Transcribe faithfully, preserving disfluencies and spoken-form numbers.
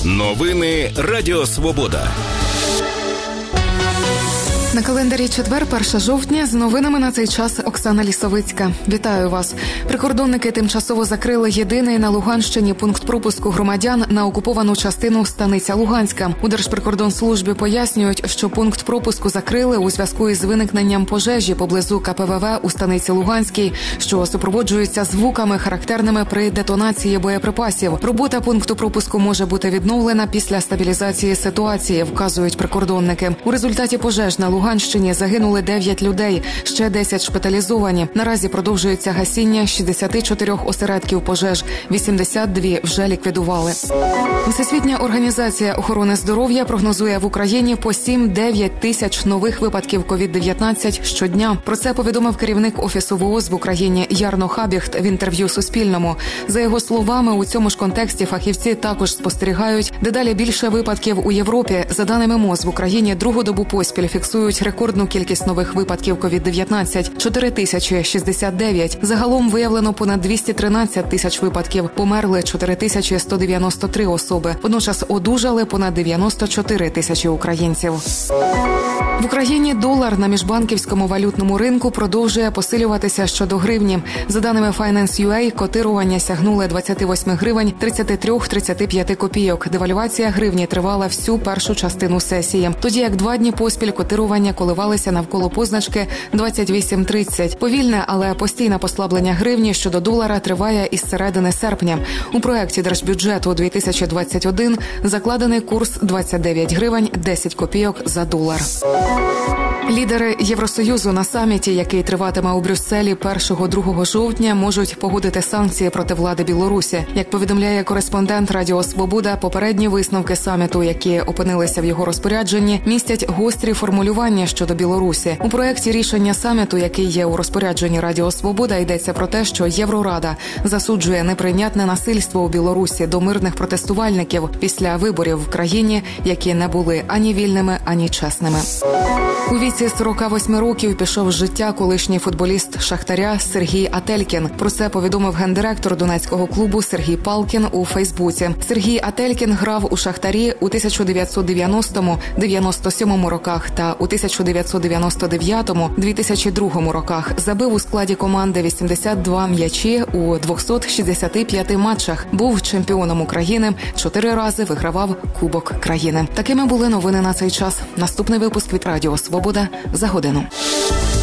Новини Радіо Свобода. На календарі четвер, перше жовтня, з новинами на цей час Оксана Лісовицька. Вітаю вас. Прикордонники тимчасово закрили єдиний на Луганщині пункт пропуску громадян на окуповану частину Станиця Луганська. У Держприкордонслужбі пояснюють, що пункт пропуску закрили у зв'язку із виникненням пожежі поблизу ка пе ве ве у Станиці Луганській, що супроводжується звуками, характерними при детонації боєприпасів. Робота пункту пропуску може бути відновлена після стабілізації ситуації, вказують прикордонники. У результаті пожеж на Луганщині загинули дев'ять людей, ще десять шпиталізовані. Наразі продовжується гасіння шістдесят чотири осередків пожеж, вісімдесят два вже ліквідували. Всесвітня організація охорони здоров'я прогнозує в Україні по сім-дев'ять тисяч нових випадків ковід дев'ятнадцять щодня. Про це повідомив керівник Офісу ВООЗ в Україні Ярно Хабіхт в інтерв'ю Суспільному. За його словами, у цьому ж контексті фахівці також спостерігають дедалі більше випадків у Європі. За даними МОЗ, в Україні другу добу поспіль фіксують рекордну кількість нових випадків ковід дев'ятнадцять – чотири тисячі шістдесят дев'ять. Загалом виявлено понад двісті тринадцять тисяч випадків, померли чотири тисячі сто дев'яносто три особи. Водночас одужали понад дев'яносто чотири тисячі українців. В Україні долар на міжбанківському валютному ринку продовжує посилюватися щодо гривні. За даними Finance.ua, котирування сягнули двадцять вісім гривень тридцять три - тридцять п'ять копійок. Девальвація гривні тривала всю першу частину сесії. Тоді як два дні поспіль котирування коливалися навколо позначки двадцять вісім тридцять. Повільне, але постійне послаблення гривні щодо долара триває із середини серпня. У проекті Держбюджету дві тисячі двадцять один закладений курс двадцять дев'ять гривень десять копійок за долар. Лідери Євросоюзу на саміті, який триватиме у Брюсселі першого-другого жовтня, можуть погодити санкції проти влади Білорусі. Як повідомляє кореспондент Радіо Свобода, попередні висновки саміту, які опинилися в його розпорядженні, містять гострі формулювання щодо Білорусі. У проєкті рішення саміту, який є у розпорядженні Радіо Свобода, йдеться про те, що Єврорада засуджує неприйнятне насильство у Білорусі до мирних протестувальників після виборів в країні, які не були ані вільними, ані чесними. У віці сорок вісім років пішов з життя колишній футболіст «Шахтаря» Сергій Ателькін. Про це повідомив гендиректор донецького клубу Сергій Палкін у Фейсбуці. Сергій Ателькін грав у «Шахтарі» у тисяча дев'ятсот дев'яностому - дев'яносто сьомому роках та у тисяча дев'ятсот дев'яносто дев'ятому - дві тисячі другому роках. Забив у складі команди вісімдесят два м'ячі у двохсот шістдесяти п'яти матчах. Був чемпіоном України, чотири рази вигравав Кубок країни. Такими були новини на цей час. Наступний випуск від Радіо Свобода за годину.